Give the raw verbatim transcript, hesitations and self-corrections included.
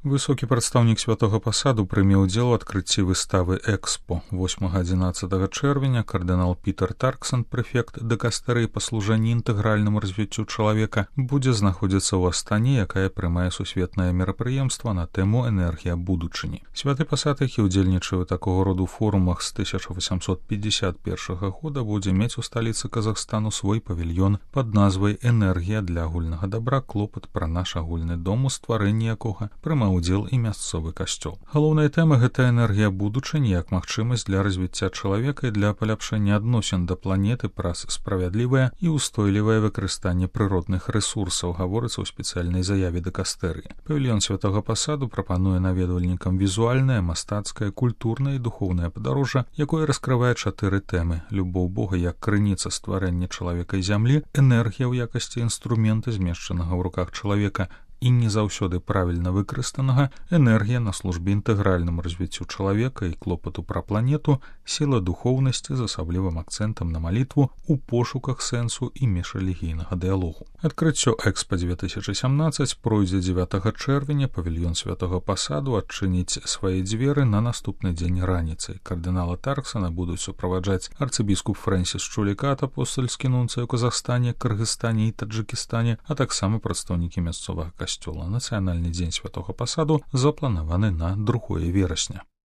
Высокі прадстаўнік святога пасаду прыме ўдзел у адкрыцці выставы «Экспо». восьмага-адзінаццатага чэрвеня кардынал Пітер Тарксон, прэфект дыкастэрыі па служэнні інтэгральнаму развіццю чалавека, будзе знаходзіцца ў Астане, якая прымае сусветнае мерапрыемства на тэму «Энергія будучыні». Святы пасад, які ўдзельнічае ў такога роду форумах з тысяча васямсот пятьдесят першага года, будзе мець у сталіцы Казахстану свой павільён пад назвай «Энергія для агульнага дабра. Клопат пра наш агульны дом», у стварэнні якога прымаў удзел і мясцовы касцёл. Галоўная тэма — гэта энергія будучыні як магчымасць для развіцця чалавека і для паляпшэння адносін да планеты праз справядлівае і ўстойлівае выкарыстанне прыродных рэсурсаў, гаворыцца ў спецыяльнай заяве дыкастэрыі. Павільён святога пасаду прапануе наведвальнікам візуальнае, мастацкае, культурнае і духоўнае падарожжа, якое раскрывае чатыры тэмы: любоў Бога як крыніца стварэння чалавека і зямлі, энергія ў якасці інструмента, змешчанага ў руках чалавека і не заўсёды правільна выкарыстанага, энергія на службе інтэгральнаму развіццю чалавека і клопату пра планету, сіла духоўнасці з асаблівым акцэнтам на малітву у пошуках сэнсу і міжрэлігійнага дыялогу. Адкрыццё Экспо две тысячи семнадцать пройдзе дзевятага чэрвеня. Павільён святога пасаду адчыніць свае дзверы на наступны дзень раніцай. Кардынала Тарксона будуць суправаджаць арцыбіскуп Фрэнсіс Чулікат, апостальскі нунцый у Казахстане, Кыргызстане і Таджыкістане, а таксама прадстаўнікі мясцовага касцёла. Нацыянальны дзень святога пасаду запланаваны на другое верасня.